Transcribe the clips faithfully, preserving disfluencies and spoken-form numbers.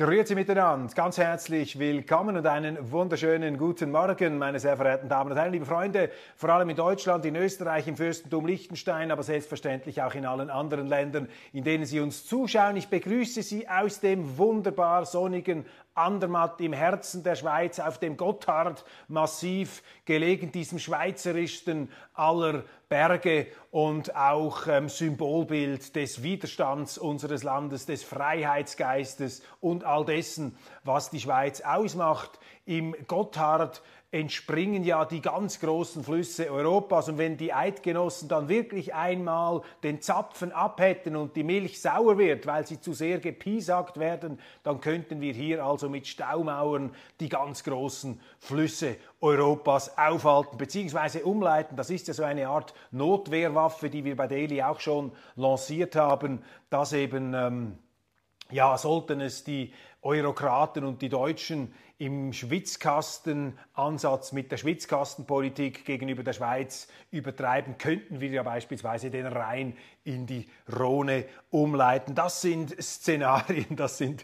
Grüezi miteinander, ganz herzlich willkommen und einen wunderschönen guten Morgen, meine sehr verehrten Damen und Herren, liebe Freunde, vor allem in Deutschland, in Österreich, im Fürstentum Liechtenstein, aber selbstverständlich auch in allen anderen Ländern, in denen Sie uns zuschauen. Ich begrüße Sie aus dem wunderbar sonnigen Andermatt im Herzen der Schweiz, auf dem Gotthard-Massiv, gelegen, diesem schweizerischsten aller Berge und auch ähm, Symbolbild des Widerstands unseres Landes, des Freiheitsgeistes und all dessen, was die Schweiz ausmacht. Im Gotthard entspringen ja die ganz großen Flüsse Europas, und wenn die Eidgenossen dann wirklich einmal den Zapfen abhätten und die Milch sauer wird, weil sie zu sehr gepiesackt werden, dann könnten wir hier also mit Staumauern die ganz großen Flüsse Europas aufhalten bzw. umleiten. Das ist ja so eine Art Notwehrwaffe, die wir bei Daily auch schon lanciert haben, dass eben, ähm, ja, sollten es die Eurokraten und die Deutschen im Schwitzkastenansatz mit der Schwitzkastenpolitik gegenüber der Schweiz übertreiben, könnten wir ja beispielsweise den Rhein in die Rhone umleiten. Das sind Szenarien, das sind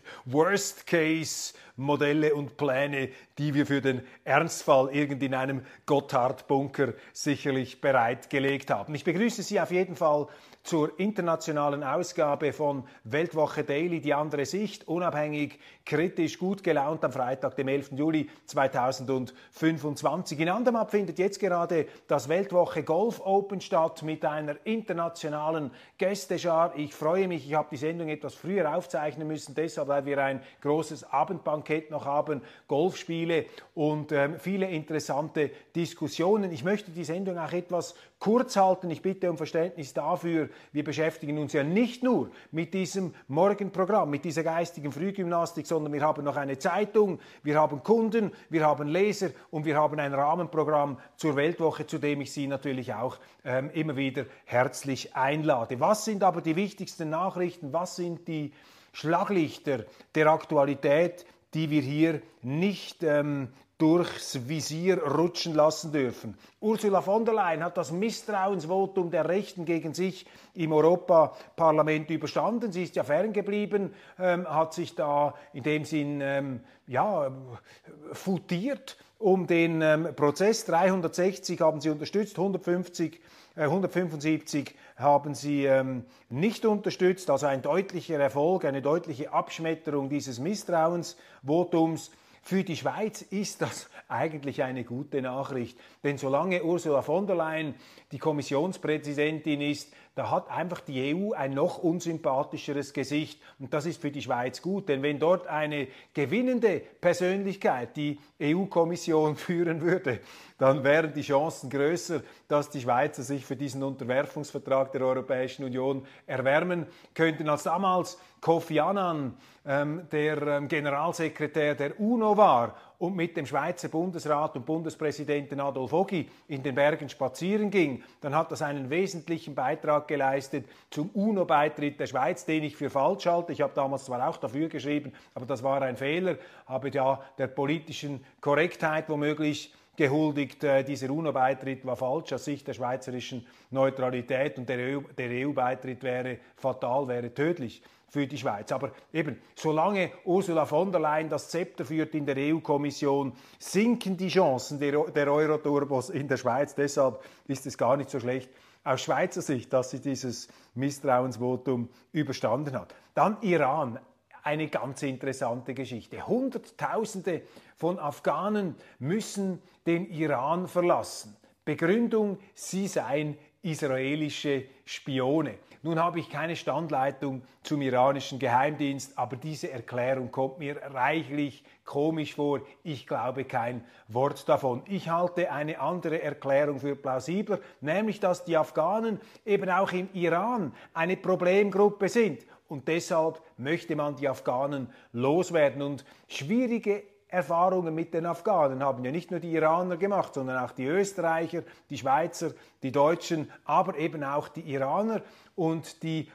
Worst-Case-Modelle und Pläne, die wir für den Ernstfall irgend in einem Gotthard-Bunker sicherlich bereitgelegt haben. Ich begrüße Sie auf jeden Fall zur internationalen Ausgabe von Weltwoche Daily, die andere Sicht, unabhängig, kritisch, gut gelaunt am Freitag, dem elften Juli zweitausendfünfundzwanzig. In Andermatt findet jetzt gerade das Weltwoche Golf Open statt mit einer internationalen Gästeschar. Ich freue mich, ich habe die Sendung etwas früher aufzeichnen müssen, deshalb, weil wir ein großes Abendbankett noch haben, Golfspiele und ähm, viele interessante Diskussionen. Ich möchte die Sendung auch etwas kurz halten. Ich bitte um Verständnis dafür. Wir beschäftigen uns ja nicht nur mit diesem Morgenprogramm, mit dieser geistigen Frühgymnastik, sondern wir haben noch eine Zeitung, wir haben Kunden, wir haben Leser und wir haben ein Rahmenprogramm zur Weltwoche, zu dem ich Sie natürlich auch ähm, immer wieder herzlich einlade. Was sind aber die wichtigsten Nachrichten? Was sind die Schlaglichter der Aktualität, die wir hier nicht ähm, durchs Visier rutschen lassen dürfen? Ursula von der Leyen hat das Misstrauensvotum der Rechten gegen sich im Europaparlament überstanden. Sie ist ja ferngeblieben, ähm, hat sich da in dem Sinn ähm, ja, futiert um den ähm, Prozess. dreihundertsechzig haben sie unterstützt, hundertfünfzig, äh, hundertfünfundsiebzig haben sie ähm, nicht unterstützt. Also ein deutlicher Erfolg, eine deutliche Abschmetterung dieses Misstrauensvotums. Für die Schweiz ist das eigentlich eine gute Nachricht, denn solange Ursula von der Leyen die Kommissionspräsidentin ist, da hat einfach die E U ein noch unsympathischeres Gesicht, und das ist für die Schweiz gut, denn wenn dort eine gewinnende Persönlichkeit die E U-Kommission führen würde, dann wären die Chancen größer, dass die Schweizer sich für diesen Unterwerfungsvertrag der Europäischen Union erwärmen könnten. Als damals Kofi Annan, ähm, der ähm, Generalsekretär der UNO war und mit dem Schweizer Bundesrat und Bundespräsidenten Adolf Ogi in den Bergen spazieren ging, dann hat das einen wesentlichen Beitrag geleistet zum UNO-Beitritt der Schweiz, den ich für falsch halte. Ich habe damals zwar auch dafür geschrieben, aber das war ein Fehler, habe ja der politischen Korrektheit womöglich gehuldigt. Äh, dieser UNO-Beitritt war falsch aus Sicht der schweizerischen Neutralität, und der E U, der E U-Beitritt wäre fatal, wäre tödlich für die Schweiz. Aber eben, solange Ursula von der Leyen das Zepter führt in der E U-Kommission, sinken die Chancen der, der Euro-Turbos in der Schweiz. Deshalb ist es gar nicht so schlecht aus Schweizer Sicht, dass sie dieses Misstrauensvotum überstanden hat. Dann Iran. Eine ganz interessante Geschichte. Hunderttausende von Afghanen müssen den Iran verlassen. Begründung, sie seien israelische Spione. Nun habe ich keine Standleitung zum iranischen Geheimdienst, aber diese Erklärung kommt mir reichlich komisch vor. Ich glaube kein Wort davon. Ich halte eine andere Erklärung für plausibler, nämlich dass die Afghanen eben auch im Iran eine Problemgruppe sind. Und deshalb möchte man die Afghanen loswerden. Und schwierige Erfahrungen mit den Afghanen haben ja nicht nur die Iraner gemacht, sondern auch die Österreicher, die Schweizer, die Deutschen, aber eben auch die Iraner. Und die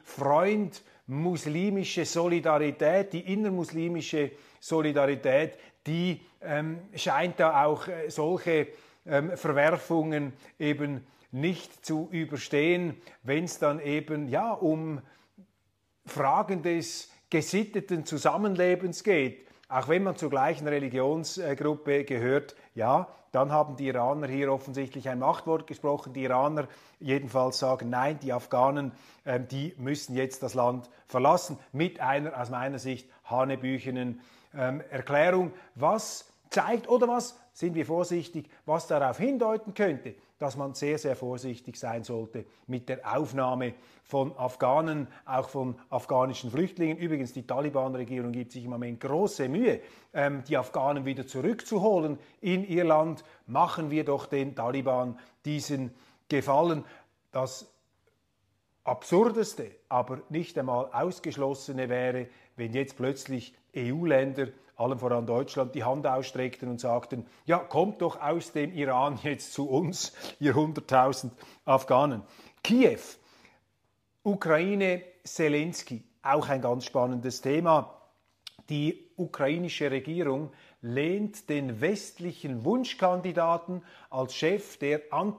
freund-muslimische Solidarität, die innermuslimische Solidarität, die ähm, scheint da auch äh, solche ähm, Verwerfungen eben nicht zu überstehen, wenn es dann eben ja um Fragen des gesitteten Zusammenlebens geht, auch wenn man zur gleichen Religionsgruppe gehört, ja, dann haben die Iraner hier offensichtlich ein Machtwort gesprochen. Die Iraner jedenfalls sagen, nein, die Afghanen, äh, die müssen jetzt das Land verlassen, mit einer aus meiner Sicht hanebüchenen ähm, Erklärung, was zeigt, oder was, sind wir vorsichtig, was darauf hindeuten könnte, dass man sehr, sehr vorsichtig sein sollte mit der Aufnahme von Afghanen, auch von afghanischen Flüchtlingen. Übrigens, die Taliban-Regierung gibt sich im Moment große Mühe, ähm, die Afghanen wieder zurückzuholen in ihr Land. Machen wir doch den Taliban diesen Gefallen. Das Absurdeste, aber nicht einmal Ausgeschlossene wäre, wenn jetzt plötzlich E U-Länder, allem voran Deutschland, die Hand ausstreckten und sagten, ja, kommt doch aus dem Iran jetzt zu uns, ihr hunderttausend Afghanen. Kiew, Ukraine, Zelensky, auch ein ganz spannendes Thema. Die ukrainische Regierung lehnt den westlichen Wunschkandidaten als Chef der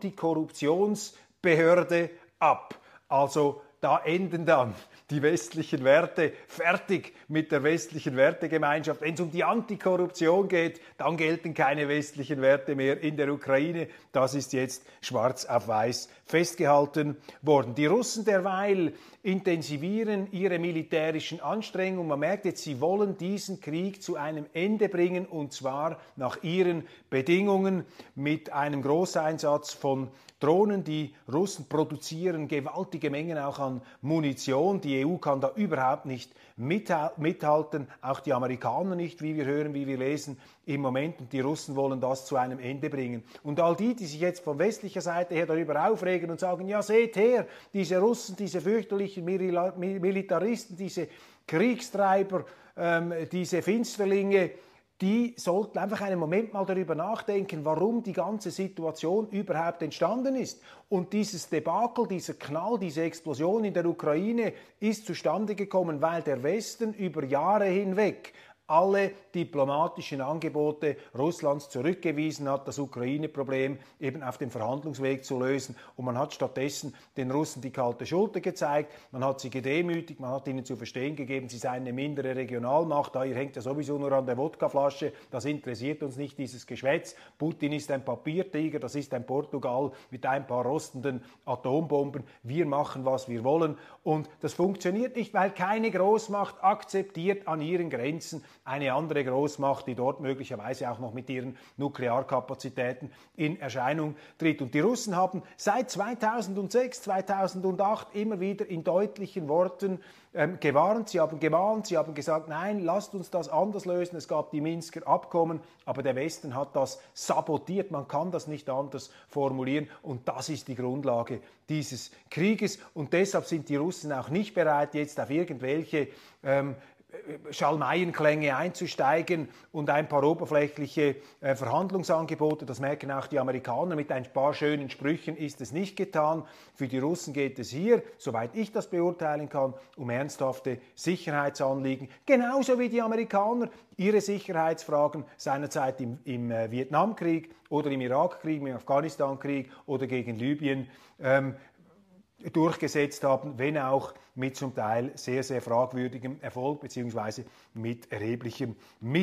Antikorruptionsbehörde ab. Also da enden dann die westlichen Werte, fertig mit der westlichen Wertegemeinschaft. Wenn es um die Antikorruption geht, dann gelten keine westlichen Werte mehr in der Ukraine. Das ist jetzt schwarz auf weiß festgehalten worden. Die Russen derweil intensivieren ihre militärischen Anstrengungen. Man merkt jetzt, sie wollen diesen Krieg zu einem Ende bringen, und zwar nach ihren Bedingungen mit einem Großeinsatz von Drohnen. Die Russen produzieren gewaltige Mengen auch an Munition. Die E U kann da überhaupt nicht mithalten, auch die Amerikaner nicht, wie wir hören, wie wir lesen im Moment. Und die Russen wollen das zu einem Ende bringen. Und all die, die sich jetzt von westlicher Seite her darüber aufregen und sagen, ja, seht her, diese Russen, diese fürchterlichen Militaristen, diese Kriegstreiber, ähm, diese Finsterlinge, die sollten einfach einen Moment mal darüber nachdenken, warum die ganze Situation überhaupt entstanden ist. Und dieses Debakel, dieser Knall, diese Explosion in der Ukraine ist zustande gekommen, weil der Westen über Jahre hinweg alle diplomatischen Angebote Russlands zurückgewiesen hat, das Ukraine-Problem eben auf dem Verhandlungsweg zu lösen. Und man hat stattdessen den Russen die kalte Schulter gezeigt, man hat sie gedemütigt, man hat ihnen zu verstehen gegeben, sie seien eine mindere Regionalmacht, da ihr hängt ja sowieso nur an der Wodkaflasche, das interessiert uns nicht, dieses Geschwätz. Putin ist ein Papiertiger, das ist ein Portugal mit ein paar rostenden Atombomben. Wir machen, was wir wollen. Und das funktioniert nicht, weil keine Großmacht akzeptiert an ihren Grenzen eine andere Großmacht, die dort möglicherweise auch noch mit ihren Nuklearkapazitäten in Erscheinung tritt. Und die Russen haben seit zweitausendsechs, zweitausendacht immer wieder in deutlichen Worten ähm, gewarnt, sie haben gemahnt, sie haben gesagt, nein, lasst uns das anders lösen. Es gab die Minsker Abkommen, aber der Westen hat das sabotiert. Man kann das nicht anders formulieren, und das ist die Grundlage dieses Krieges. Und deshalb sind die Russen auch nicht bereit, jetzt auf irgendwelche ähm, Schalmeienklänge einzusteigen und ein paar oberflächliche äh, Verhandlungsangebote, das merken auch die Amerikaner, mit ein paar schönen Sprüchen ist es nicht getan. Für die Russen geht es hier, soweit ich das beurteilen kann, um ernsthafte Sicherheitsanliegen, genauso wie die Amerikaner ihre Sicherheitsfragen seinerzeit im, im äh, Vietnamkrieg oder im Irakkrieg, im Afghanistankrieg oder gegen Libyen ähm, durchgesetzt haben, wenn auch mit zum Teil sehr, sehr fragwürdigem Erfolg beziehungsweise mit erheblichem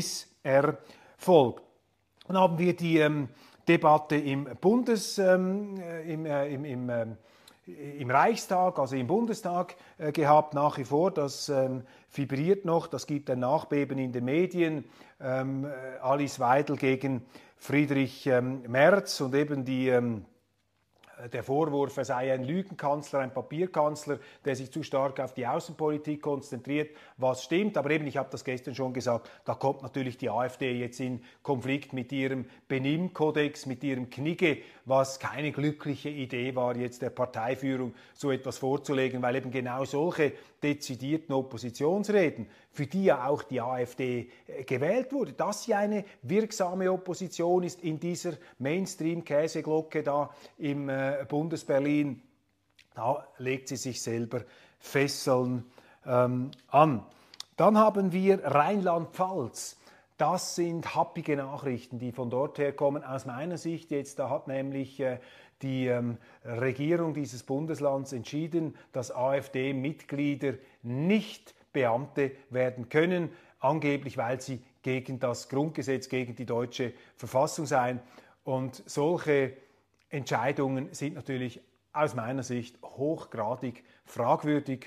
Misserfolg. Dann haben wir die ähm, Debatte im Bundes, ähm, im, äh, im, im, äh, im Reichstag, also im Bundestag äh, gehabt, nach wie vor. Das ähm, vibriert noch, das gibt ein Nachbeben in den Medien. Ähm, äh, Alice Weidel gegen Friedrich ähm, Merz und eben die ähm, der Vorwurf, er sei ein Lügenkanzler, ein Papierkanzler, der sich zu stark auf die Außenpolitik konzentriert, was stimmt. Aber eben, ich habe das gestern schon gesagt, da kommt natürlich die AfD jetzt in Konflikt mit ihrem Benimmkodex, mit ihrem Knigge, was keine glückliche Idee war, jetzt der Parteiführung so etwas vorzulegen, weil eben genau solche dezidierten Oppositionsreden, für die ja auch die AfD gewählt wurde, dass sie eine wirksame Opposition ist in dieser Mainstream-Käseglocke da im äh, Bundesberlin, da legt sie sich selber Fesseln ähm, an. Dann haben wir Rheinland-Pfalz. Das sind happige Nachrichten, die von dort her kommen. Aus meiner Sicht jetzt, da hat nämlich äh, die ähm, Regierung dieses Bundeslands entschieden, dass AfD-Mitglieder nicht Beamte werden können, angeblich weil sie gegen das Grundgesetz, gegen die deutsche Verfassung seien. Und solche Entscheidungen sind natürlich aus meiner Sicht hochgradig fragwürdig,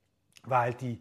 weil die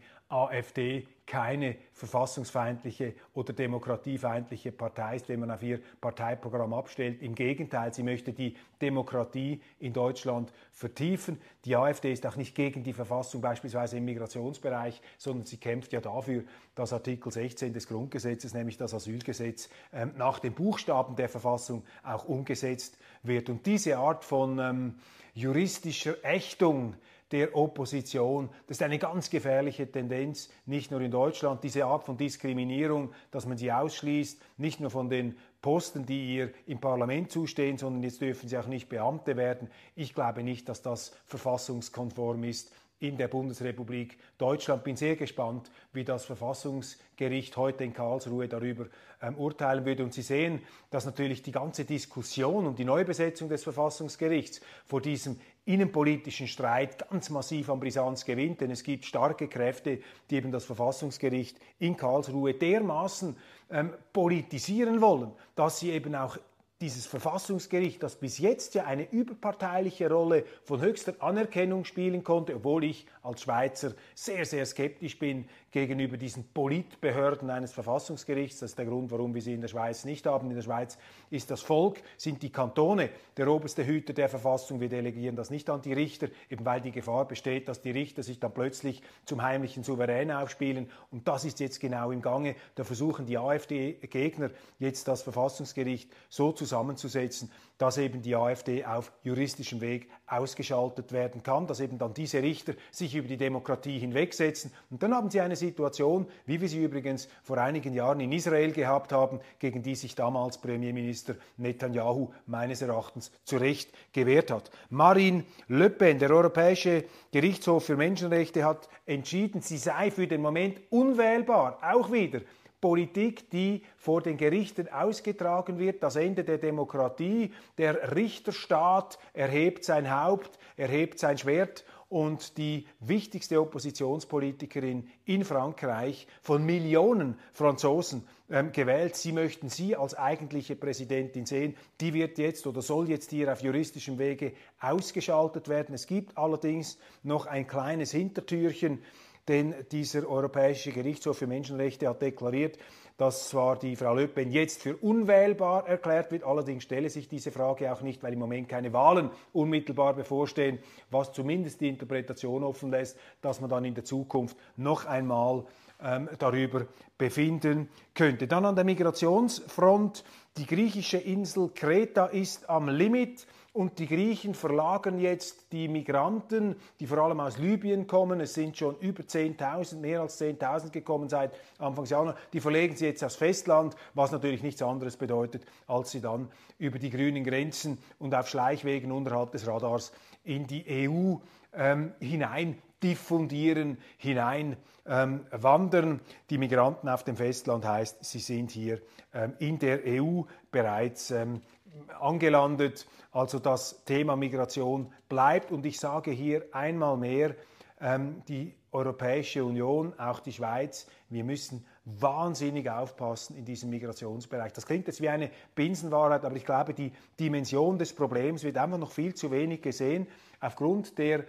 AfD keine verfassungsfeindliche oder demokratiefeindliche Partei ist, wenn man auf ihr Parteiprogramm abstellt. Im Gegenteil, sie möchte die Demokratie in Deutschland vertiefen. Die AfD ist auch nicht gegen die Verfassung, beispielsweise im Migrationsbereich, sondern sie kämpft ja dafür, dass Artikel sechzehn des Grundgesetzes, nämlich das Asylgesetz, ähm, nach dem Buchstaben der Verfassung auch umgesetzt wird. Und diese Art von ähm, juristischer Ächtung der Opposition. Das ist eine ganz gefährliche Tendenz, nicht nur in Deutschland, diese Art von Diskriminierung, dass man sie ausschließt, nicht nur von den Posten, die ihr im Parlament zustehen, sondern jetzt dürfen sie auch nicht Beamte werden. Ich glaube nicht, dass das verfassungskonform ist in der Bundesrepublik Deutschland. Bin sehr gespannt, wie das Verfassungsgericht heute in Karlsruhe darüber ähm, urteilen würde. Und Sie sehen, dass natürlich die ganze Diskussion um die Neubesetzung des Verfassungsgerichts vor diesem innenpolitischen Streit ganz massiv an Brisanz gewinnt, denn es gibt starke Kräfte, die eben das Verfassungsgericht in Karlsruhe dermaßen ähm, politisieren wollen, dass sie eben auch dieses Verfassungsgericht, das bis jetzt ja eine überparteiliche Rolle von höchster Anerkennung spielen konnte, obwohl ich als Schweizer sehr, sehr skeptisch bin gegenüber diesen Politbehörden eines Verfassungsgerichts. Das ist der Grund, warum wir sie in der Schweiz nicht haben. In der Schweiz ist das Volk, sind die Kantone der oberste Hüter der Verfassung. Wir delegieren das nicht an die Richter, eben weil die Gefahr besteht, dass die Richter sich dann plötzlich zum heimlichen Souverän aufspielen. Und das ist jetzt genau im Gange. Da versuchen die AfD-Gegner jetzt das Verfassungsgericht so zu zusammenzusetzen, dass eben die AfD auf juristischem Weg ausgeschaltet werden kann, dass eben dann diese Richter sich über die Demokratie hinwegsetzen. Und dann haben sie eine Situation, wie wir sie übrigens vor einigen Jahren in Israel gehabt haben, gegen die sich damals Premierminister Netanyahu meines Erachtens zu Recht gewehrt hat. Marine Le Pen, der Europäische Gerichtshof für Menschenrechte, hat entschieden, sie sei für den Moment unwählbar, auch wieder Politik, die vor den Gerichten ausgetragen wird, das Ende der Demokratie. Der Richterstaat erhebt sein Haupt, erhebt sein Schwert und die wichtigste Oppositionspolitikerin in Frankreich, von Millionen Franzosen ähm, gewählt, sie möchten sie als eigentliche Präsidentin sehen, die wird jetzt oder soll jetzt hier auf juristischem Wege ausgeschaltet werden. Es gibt allerdings noch ein kleines Hintertürchen, denn dieser Europäische Gerichtshof für Menschenrechte hat deklariert, dass zwar die Frau Le Pen jetzt für unwählbar erklärt wird, allerdings stelle sich diese Frage auch nicht, weil im Moment keine Wahlen unmittelbar bevorstehen, was zumindest die Interpretation offen lässt, dass man dann in der Zukunft noch einmal ähm, darüber befinden könnte. Dann an der Migrationsfront, die griechische Insel Kreta ist am Limit. Und die Griechen verlagern jetzt die Migranten, die vor allem aus Libyen kommen. Es sind schon über zehntausend, mehr als zehntausend gekommen seit Anfangsjahr. Die verlegen sie jetzt aufs Festland, was natürlich nichts anderes bedeutet, als sie dann über die grünen Grenzen und auf Schleichwegen unterhalb des Radars in die E U ähm, hinein diffundieren, hinein ähm, wandern. Die Migranten auf dem Festland heißt, sie sind hier ähm, in der E U bereits ähm, angelandet. Also das Thema Migration bleibt und ich sage hier einmal mehr, ähm, die Europäische Union, auch die Schweiz, wir müssen wahnsinnig aufpassen in diesem Migrationsbereich. Das klingt jetzt wie eine Binsenwahrheit, aber ich glaube, die Dimension des Problems wird einfach noch viel zu wenig gesehen aufgrund der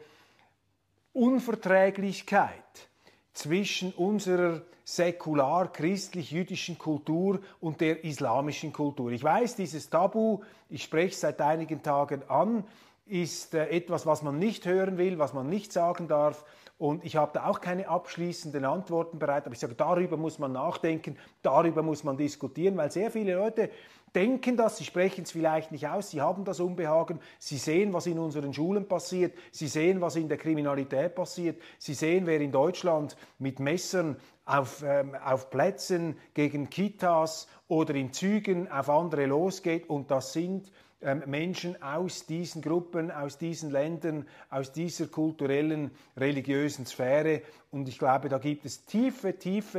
Unverträglichkeit zwischen unserer säkular-christlich-jüdischen Kultur und der islamischen Kultur. Ich weiß, dieses Tabu, ich spreche es seit einigen Tagen an, ist äh, etwas, was man nicht hören will, was man nicht sagen darf. Und ich habe da auch keine abschließenden Antworten bereit, aber ich sage, darüber muss man nachdenken, darüber muss man diskutieren, weil sehr viele Leute denken das, sie sprechen es vielleicht nicht aus, sie haben das Unbehagen, sie sehen, was in unseren Schulen passiert, sie sehen, was in der Kriminalität passiert, sie sehen, wer in Deutschland mit Messern auf, ähm, auf Plätzen gegen Kitas oder in Zügen auf andere losgeht und das sind ähm, Menschen aus diesen Gruppen, aus diesen Ländern, aus dieser kulturellen, religiösen Sphäre und ich glaube, da gibt es tiefe, tiefe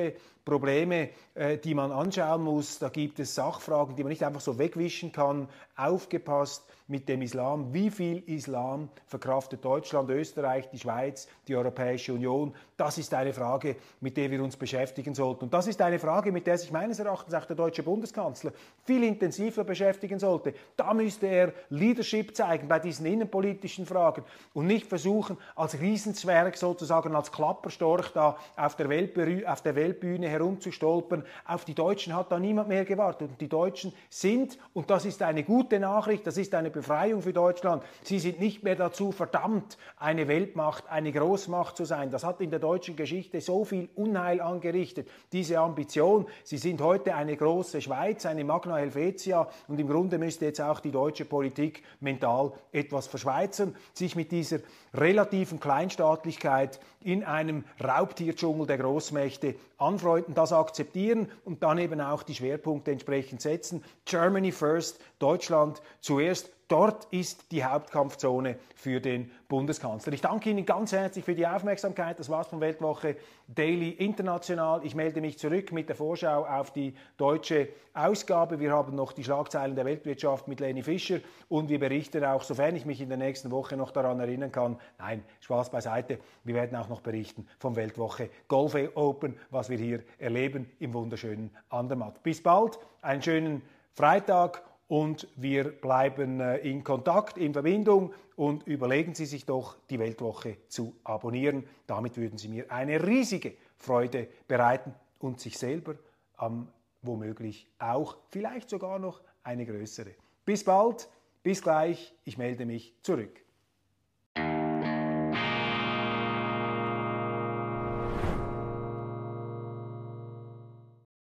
Probleme, äh, die man anschauen muss. Da gibt es Sachfragen, die man nicht einfach so wegwischen kann. Aufgepasst mit dem Islam. Wie viel Islam verkraftet Deutschland, Österreich, die Schweiz, die Europäische Union? Das ist eine Frage, mit der wir uns beschäftigen sollten. Und das ist eine Frage, mit der sich meines Erachtens auch der deutsche Bundeskanzler viel intensiver beschäftigen sollte. Da müsste er Leadership zeigen bei diesen innenpolitischen Fragen und nicht versuchen, als Riesenzwerg sozusagen, als Klapperstorch da auf der, Weltbühne, auf der Weltbühne herumzustolpern. Auf die Deutschen hat da niemand mehr gewartet. Und die Deutschen sind, und das ist eine gute Nachricht, das ist eine Befreiung für Deutschland, sie sind nicht mehr dazu verdammt, eine Weltmacht, eine Großmacht zu sein. Das hat in der deutschen Geschichte so viel Unheil angerichtet, diese Ambition. Sie sind heute eine große Schweiz, eine Magna Helvetia, und im Grunde müsste jetzt auch die deutsche Politik mental etwas verschweizern, sich mit dieser relativen Kleinstaatlichkeit in einem Raubtierdschungel der Großmächte anfreunden, das akzeptieren und dann eben auch die Schwerpunkte entsprechend setzen. Germany first, Deutschland zuerst. Dort ist die Hauptkampfzone für den Bundeskanzler. Ich danke Ihnen ganz herzlich für die Aufmerksamkeit. Das war's von Weltwoche Daily International. Ich melde mich zurück mit der Vorschau auf die deutsche Ausgabe. Wir haben noch die Schlagzeilen der Weltwirtschaft mit Leni Fischer und wir berichten auch, sofern ich mich in der nächsten Woche noch daran erinnern kann, nein, Spaß beiseite, wir werden auch noch berichten vom Weltwoche Golf Open, was wir hier erleben im wunderschönen Andermatt. Bis bald, einen schönen Freitag. Und wir bleiben in Kontakt, in Verbindung, und überlegen Sie sich doch, die Weltwoche zu abonnieren. Damit würden Sie mir eine riesige Freude bereiten und sich selber ähm, womöglich auch, vielleicht sogar noch eine größere. Bis bald, bis gleich, ich melde mich zurück.